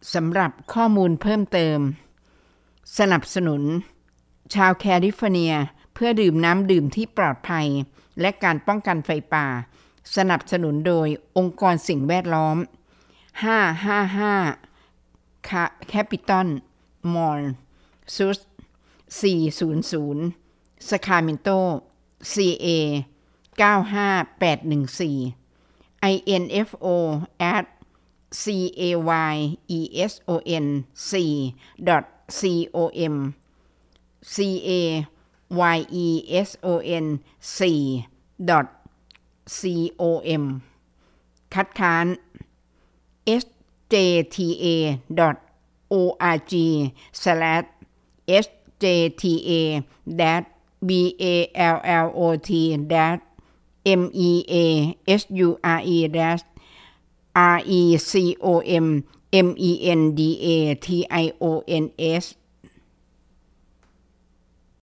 สำหรับข้อมูลเพิ่มเติมสนับสนุนชาวแคลิฟอร์เนียเพื่อดื่มน้ำดื่มที่ปลอดภัยและการป้องกันไฟป่าสนับสนุนโดยองค์กรสิ่งแวดล้อม555 Capital Mall Suites 400 Sacramento CA 95814 info@cayesonc.com cayeson4.com คัดค้าน sjta.org/ballot-measure-recommendations